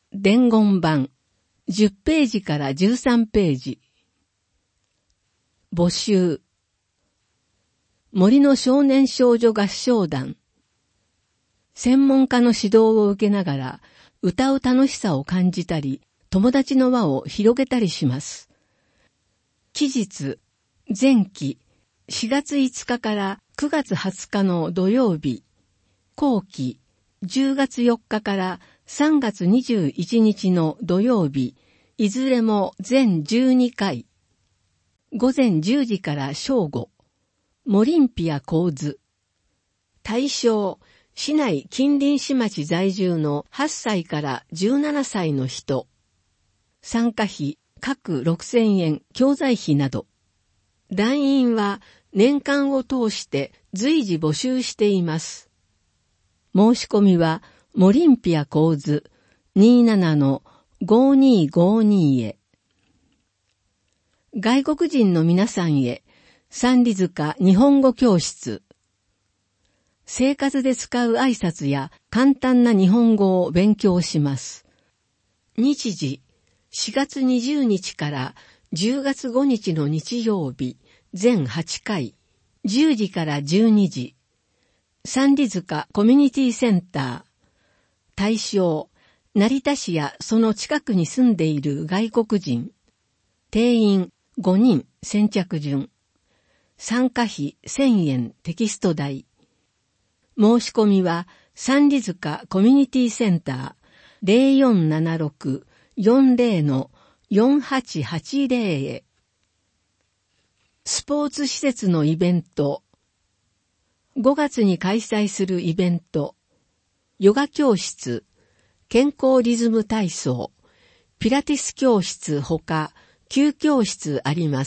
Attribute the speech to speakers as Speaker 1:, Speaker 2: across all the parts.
Speaker 1: 伝言版10ページから13ページ。募集。森の少年少女合唱団。専門家の指導を受けながら歌う楽しさを感じたり、友達の輪を広げたりします。期日、前期、4月5日から9月20日の土曜日、後期、10月4日から3月21日の土曜日、いずれも全12回。午前10時から正午、モリンピア構図。対象、市内近隣市町在住の8歳から17歳の人。参加費、各6000円、教材費など。団員は年間を通して随時募集しています。申し込みは、モリンピア構図 27-5252 へ。外国人の皆さんへ、三里塚日本語教室。生活で使う挨拶や簡単な日本語を勉強します。日時、4月20日から10月5日の日曜日、全8回、10時から12時。三里塚コミュニティセンター。対象、成田市やその近くに住んでいる外国人。定員5人先着順。参加費1000円テキスト代。申し込みは三里塚コミュニティセンター 0476-40-4880 へ。スポーツ施設のイベント。5月に開催するイベント。ヨガ教室、健康リズム体操、ピラティス教室ほか9教室あります。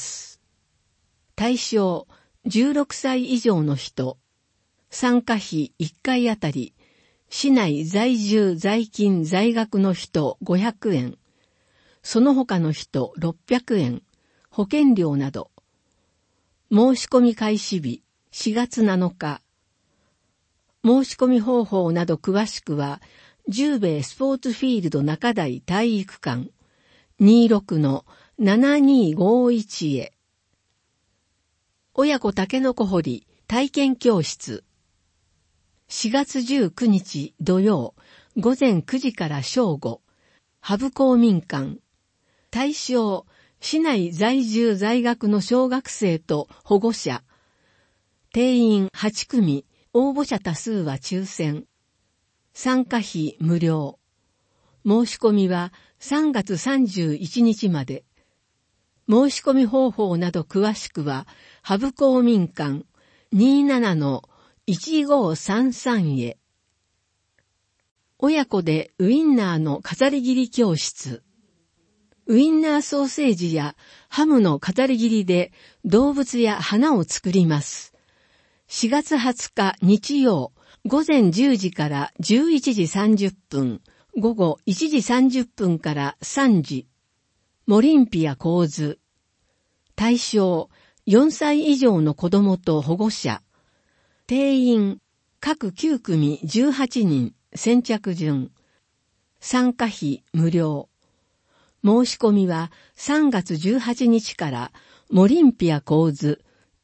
Speaker 1: 対象、16歳以上の人。参加費1回あたり、市内在住在勤在学の人500円。その他の人600円。保険料など。申し込み開始日、4月7日。申し込み方法など詳しくは、十兵衛スポーツフィールド中台体育館 26-7251 へ。親子タケノコ掘り体験教室。4月19日土曜、午前9時から正午、ハブ公民館。対象、市内在住在学の小学生と保護者。定員8組。応募者多数は抽選。参加費無料。申し込みは3月31日まで。申し込み方法など詳しくは、ハブ公民館 27-1533 へ。親子でウインナーの飾り切り教室。ウインナーソーセージやハムの飾り切りで動物や花を作ります。4月20日日曜、午前10時から11時30分、午後1時30分から3時。モリンピア構図。対象、4歳以上の子供と保護者。定員、各9組18人、先着順。参加費無料。申し込みは3月18日からモリンピア構図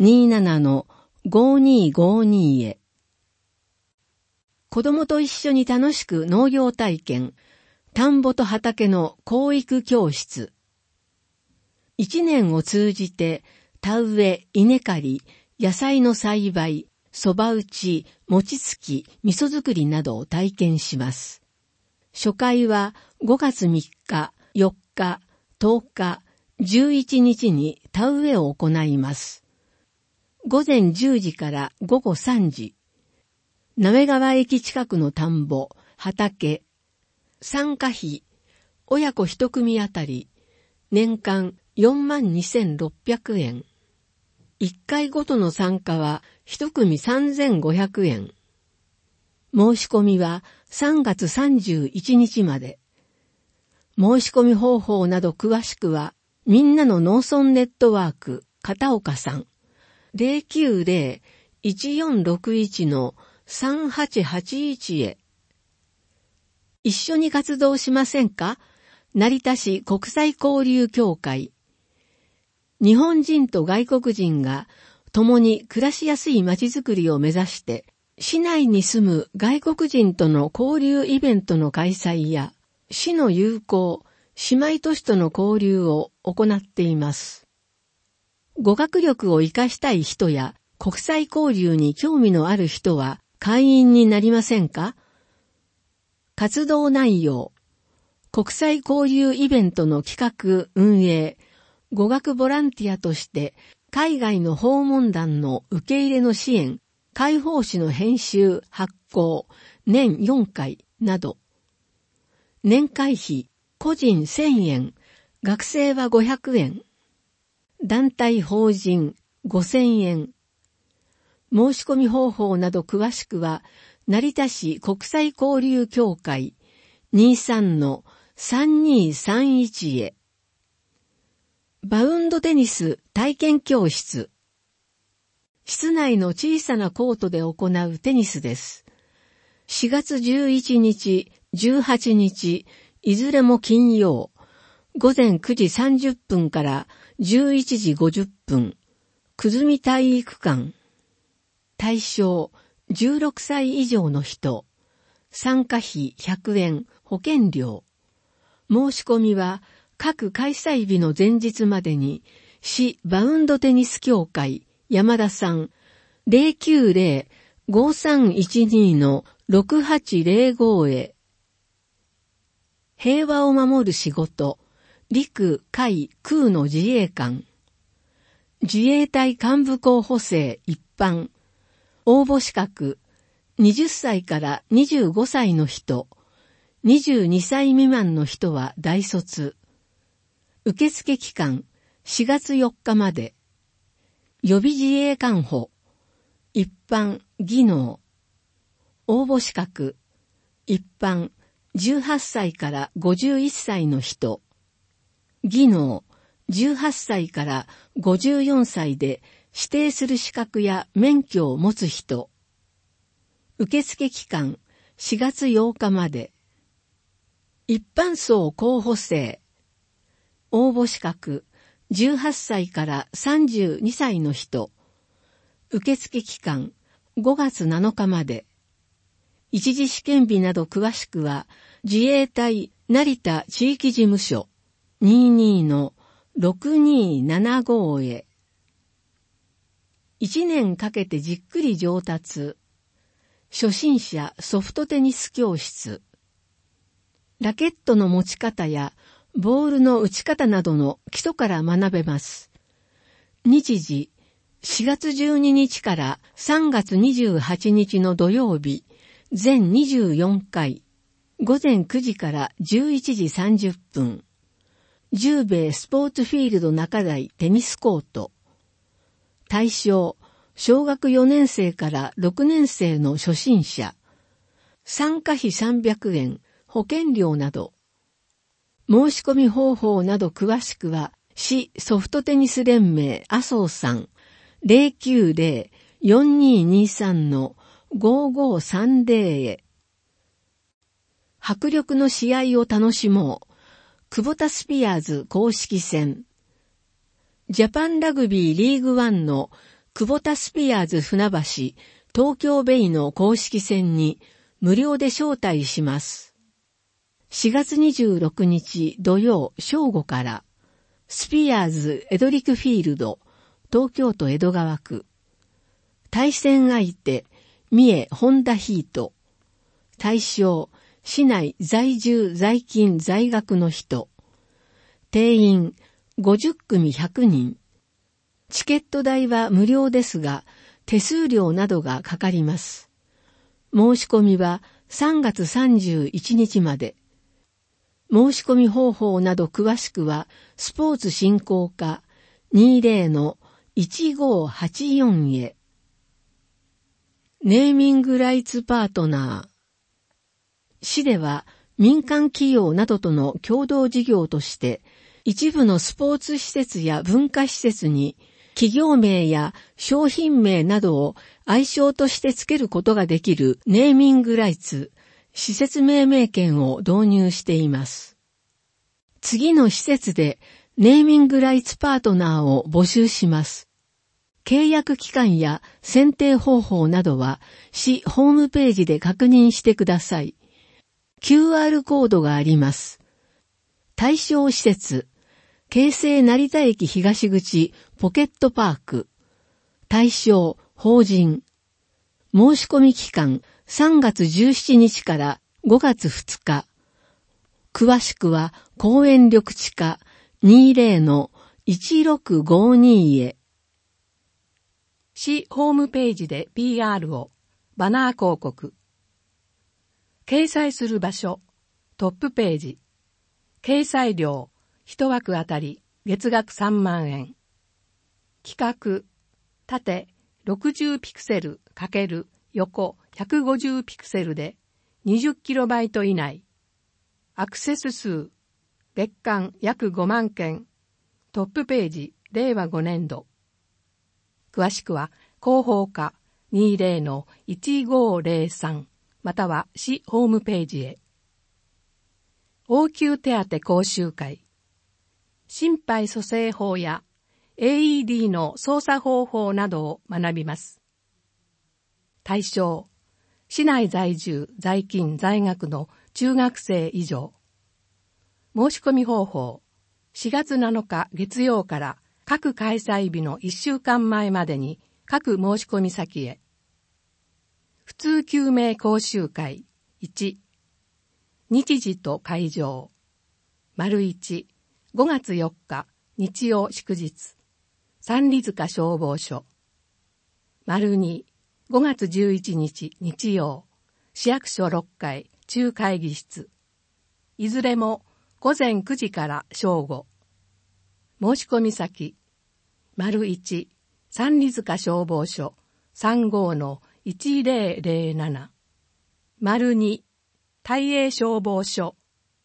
Speaker 1: 27-5252 へ。子供と一緒に楽しく農業体験、田んぼと畑の教育教室。一年を通じて田植え、稲刈り、野菜の栽培、蕎麦打ち、餅つき、味噌作りなどを体験します。初回は5月3日、4日、10日、11日に田植えを行います。午前10時から午後3時。滑川駅近くの田んぼ、畑。参加費、親子一組あたり、年間42,600円。1回ごとの参加は一組3,500円。申し込みは3月31日まで。申し込み方法など詳しくは、みんなの農村ネットワーク、片岡さん。090-1461-3881 へ。 一緒に活動しませんか？成田市国際交流協会。日本人と外国人が共に暮らしやすい街づくりを目指して、市内に住む外国人との交流イベントの開催や、市の友好、姉妹都市との交流を行っています。語学力を活かしたい人や国際交流に興味のある人は会員になりませんか？活動内容、国際交流イベントの企画・運営、語学ボランティアとして海外の訪問団の受け入れの支援、会報誌の編集・発行、年4回など。年会費、個人1000円、学生は500円。団体法人5000円。申し込み方法など詳しくは、成田市国際交流協会 23-3231 へ。バウンドテニス体験教室。室内の小さなコートで行うテニスです。4月11日、18日、いずれも金曜、午前9時30分から11時50分、久住体育館。対象、16歳以上の人。参加費100円、保険料。申し込みは、各開催日の前日までに、市バウンドテニス協会、山田さん、090-5312-6805 へ。平和を守る仕事、陸海空の自衛官。自衛隊幹部候補生一般。応募資格、20歳から25歳の人、22歳未満の人は大卒。受付期間、4月4日まで。予備自衛官補、一般、技能。応募資格、一般、18歳から51歳の人。技能、18歳から54歳で指定する資格や免許を持つ人。受付期間、4月8日まで。一般層候補生。応募資格、18歳から32歳の人。受付期間、5月7日まで。一次試験日など詳しくは、自衛隊成田地域事務所 22-6275 へ。1年かけてじっくり上達。初心者ソフトテニス教室。ラケットの持ち方やボールの打ち方などの基礎から学べます。日時、4月12日から3月28日の土曜日、全24回、午前9時から11時30分。十兵衛スポーツフィールド中台テニスコート。対象、小学4年生から6年生の初心者。参加費300円、保険料など。申し込み方法など詳しくは、市ソフトテニス連盟麻生さん 090-4223-5530 へ。迫力の試合を楽しもう。クボタスピアーズ公式戦。ジャパンラグビーリーグワンのクボタスピアーズ船橋、東京ベイの公式戦に無料で招待します。4月26日土曜正午から、スピアーズエドリクフィールド、東京都江戸川区。対戦相手、三重ホンダヒート。対象、市内在住在勤在学の人。定員50組100人。チケット代は無料ですが、手数料などがかかります。申し込みは3月31日まで。申し込み方法など詳しくは、スポーツ振興課 20-1584 へ。ネーミングライツパートナー。市では民間企業などとの共同事業として、一部のスポーツ施設や文化施設に企業名や商品名などを愛称として付けることができるネーミングライツ、 施設命名権を導入しています。次の施設でネーミングライツパートナーを募集します。契約期間や選定方法などは市ホームページで確認してください。QR コードがあります。対象施設、京成成田駅東口ポケットパーク。対象、法人。申し込み期間3月17日から5月2日。詳しくは公園緑地課 20-1652 へ。
Speaker 2: 市ホームページで PR をバナー広告。掲載する場所、トップページ。掲載料、1枠あたり月額3万円。規格、縦60ピクセル×横150ピクセルで 20KB 以内。アクセス数、月間約5万件。トップページ、令和5年度。詳しくは、広報課 20-1503 または市ホームページへ。応急手当講習会。心肺蘇生法や AED の操作方法などを学びます。対象、市内在住、在勤、在学の中学生以上。申し込み方法、4月7日月曜から各開催日の1週間前までに各申し込み先へ。普通救命講習会1、日時と会場。1、5月4日日曜祝日。三里塚消防署。2、5月11日日曜。市役所6階中会議室。いずれも午前9時から正午。申し込み先。1、三里塚消防署 35-1007。2、大英消防署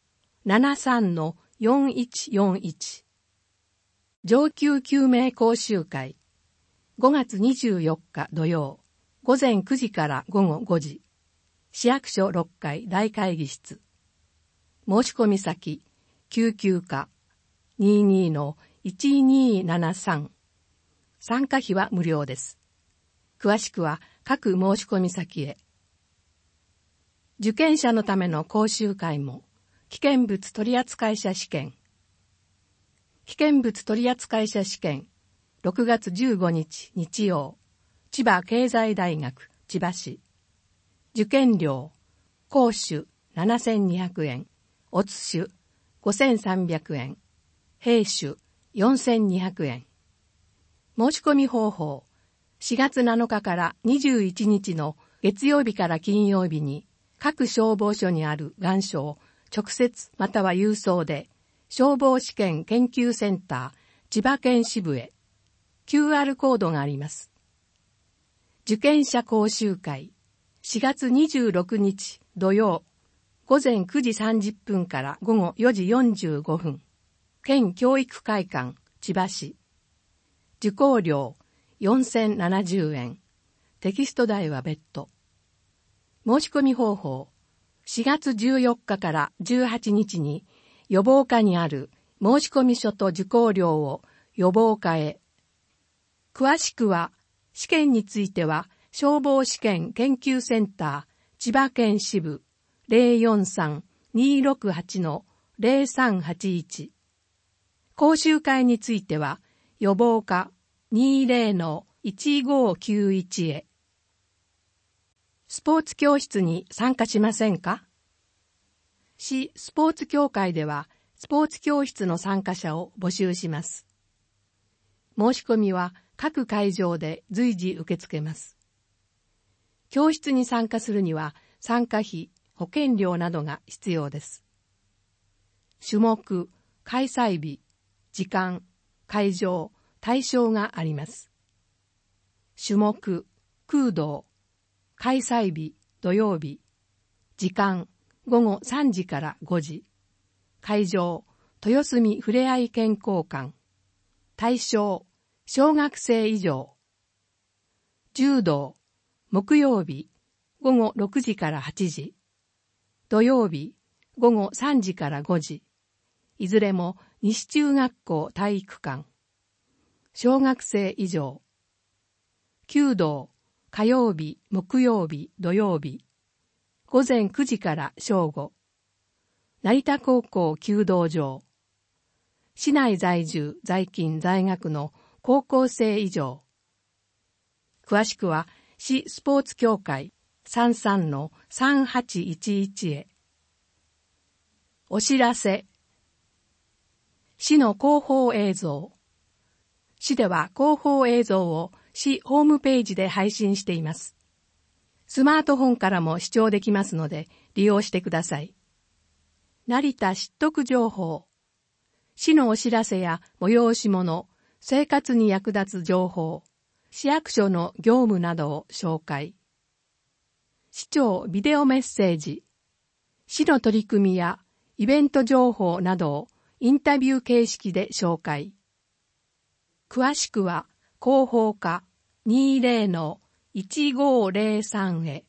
Speaker 2: 73-4141。上級救命講習会。5月24日土曜。午前9時から午後5時。市役所6階大会議室。申し込み先。救急課。22-1273。参加費は無料です。詳しくは各申し込み先へ。受験者のための講習会も、危険物取扱者試験。危険物取扱者試験、6月15日日曜、千葉経済大学千葉市。受験料、講習7200円、オツ種5300円、兵種4200円。申し込み方法、4月7日から21日の月曜日から金曜日に各消防署にある願書を直接または郵送で消防試験研究センター千葉県支部へ QR コードがあります。受験者講習会4月26日土曜午前9時30分から午後4時45分県教育会館千葉市。受講料4070円。テキスト代は別途。申し込み方法。4月14日から18日に予防課にある申し込み書と受講料を予防課へ。詳しくは試験については消防試験研究センター千葉県支部 043-268-0381。講習会については予防課 20-1591 へ。スポーツ教室に参加しませんか？市スポーツ協会ではスポーツ教室の参加者を募集します。申し込みは各会場で随時受け付けます。教室に参加するには参加費、保険料などが必要です。種目、開催日、時間、会場、対象があります。種目、空洞、開催日、土曜日、時間、午後3時から5時、会場、豊住ふれあい健康館、対象、小学生以上、柔道、木曜日、午後6時から8時、 土曜日午後3時から5時、いずれも西中学校体育館。小学生以上。弓道、火曜日、木曜日、土曜日。午前9時から正午。成田高校弓道場。市内在住、在勤、在学の高校生以上。詳しくは市スポーツ協会 33-3811 へ。お知らせ。市の広報映像。市では広報映像を市ホームページで配信しています。スマートフォンからも視聴できますので利用してください。成田知得情報。市のお知らせや催し物、生活に役立つ情報、市役所の業務などを紹介。市長ビデオメッセージ。市の取り組みやイベント情報などをインタビュー形式で紹介。詳しくは広報課 20-1503 へ。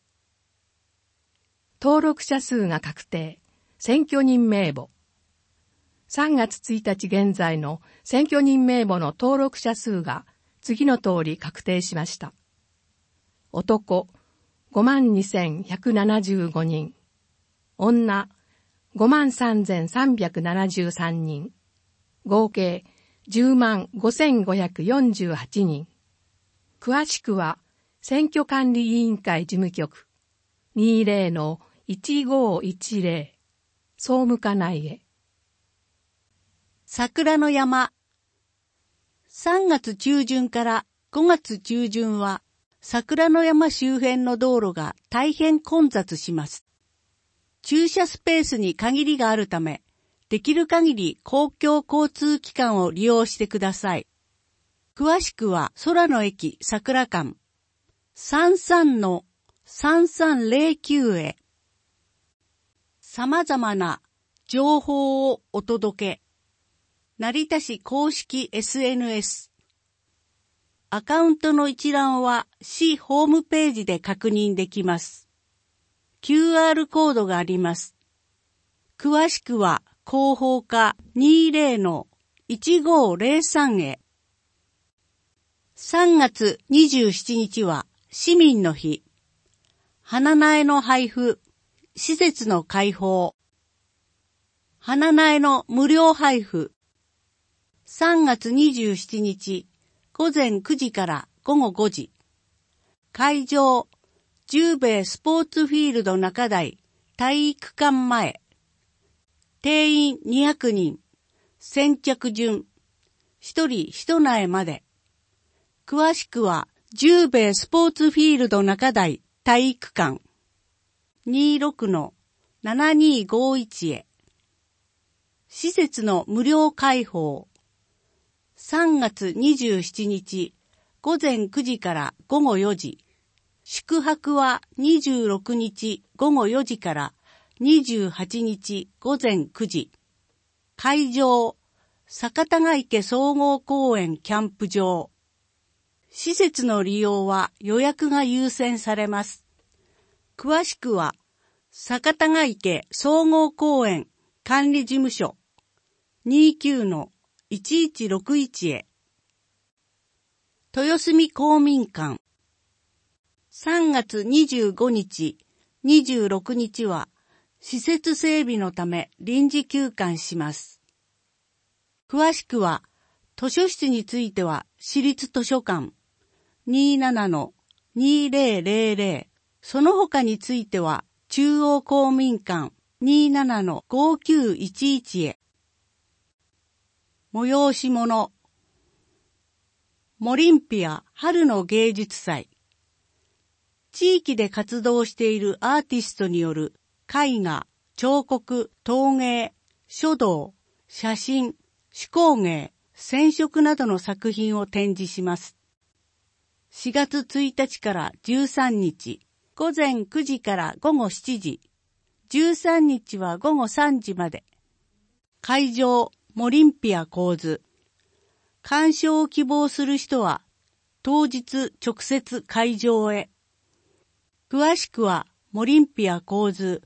Speaker 2: 登録者数が確定。選挙人名簿。3月1日現在の選挙人名簿の登録者数が次の通り確定しました。男 52,175 人。女53,373 人。合計105,548 人。詳しくは選挙管理委員会事務局 20-1510 総務課内へ。
Speaker 3: 桜の山。3月中旬から5月中旬は桜の山周辺の道路が大変混雑します。駐車スペースに限りがあるため、できる限り公共交通機関を利用してください。詳しくは空の駅桜間 33-3309 へ。様々な情報をお届け。成田市公式 SNS。アカウントの一覧は市ホームページで確認できます。QR コードがあります。詳しくは広報課 20-1503 へ。3月27日は市民の日。花苗の配布、施設の開放。花苗の無料配布。3月27日午前9時から午後5時。会場、十兵衛スポーツフィールド中台体育館前。定員200人。先着順。1人1苗まで。詳しくは十兵衛スポーツフィールド中台体育館 26-7251 へ。施設の無料開放。3月27日午前9時から午後4時。宿泊は26日午後4時から28日午前9時。会場、酒田ヶ池総合公園キャンプ場。施設の利用は予約が優先されます。詳しくは、酒田ヶ池総合公園管理事務所 29-1161 へ。豊住公民館。3月25日、26日は、施設整備のため臨時休館します。詳しくは、図書室については、市立図書館 27-2000、その他については、中央公民館 27-5911 へ。催し物。モリンピア春の芸術祭。地域で活動しているアーティストによる絵画、彫刻、陶芸、書道、写真、手工芸、染色などの作品を展示します。4月1日から13日、午前9時から午後7時、13日は午後3時まで。会場、モリンピア構図。鑑賞を希望する人は、当日直接会場へ。詳しくは、 モリンピア構図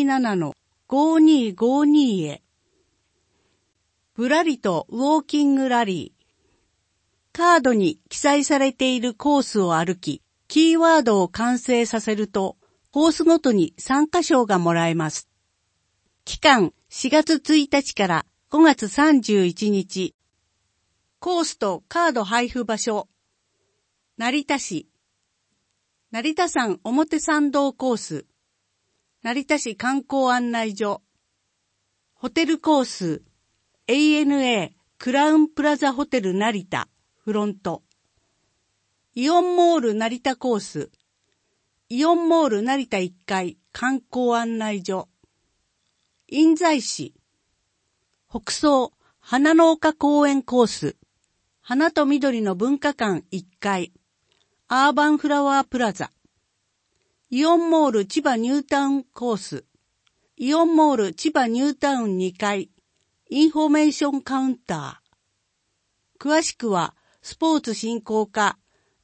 Speaker 3: 27-5252 へ。ぶらりとウォーキングラリー。カードに記載されているコースを歩き、キーワードを完成させると、コースごとに参加賞がもらえます。期間4月1日から5月31日。コースとカード配布場所。成田市。成田山表参道コース。成田市観光案内所。ホテルコース。ANA クラウンプラザホテル成田フロント。イオンモール成田コース。イオンモール成田1階観光案内所。印西市。北総花農家公園コース。花と緑の文化館1階。アーバンフラワープラザ。イオンモール千葉ニュータウンコース。イオンモール千葉ニュータウン2階。インフォメーションカウンター。詳しくは、スポーツ振興課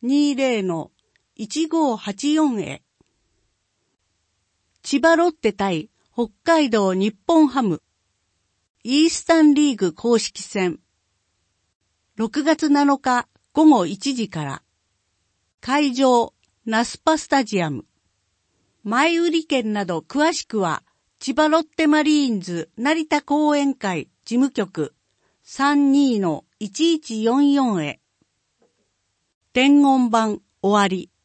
Speaker 3: 20-1584 へ。千葉ロッテ対北海道日本ハム。イースタンリーグ公式戦。6月7日午後1時から。会場、ナスパスタジアム。前売り券など詳しくは、千葉ロッテマリーンズ成田後援会事務局 32-1144 へ。伝言版終わり。